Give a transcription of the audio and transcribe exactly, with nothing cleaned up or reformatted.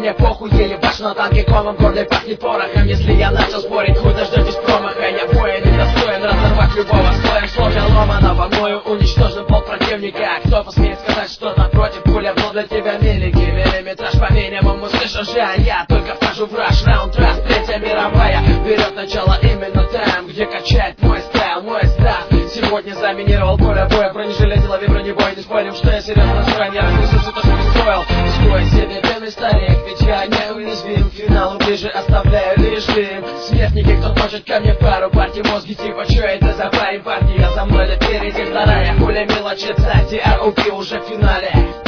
мне похуй, ебашь на танке комом, горле пахнет порохом. Если я начал спорить, хуй дождетесь промаха. Я воин и достоин разорвать любого слоем слов. Я ломаного мною уничтожен пол противника. Кто посмеет сказать, что напротив, пуля в лоб для тебя милики. Миллиметраж по минимуму, слышишь же, я только вхожу в раш. Раунд раз, третья мировая берет начало именно там, где качает мой стайл, мой став. Сегодня заминировал поле боя, бронежилет, лови бронебой. Не спорим, что я серьезно настроен, я разнесу все то, что не стоил. Свой себе бедный старик, ведь я неуязвим. К финалу ближе оставляю лишь дым. Смертники, кто хочет ко мне пару партий, мозги типа, что это за парень партия? За мной да впереди вторая, хули мелочится, ти ар о пи уже в финале.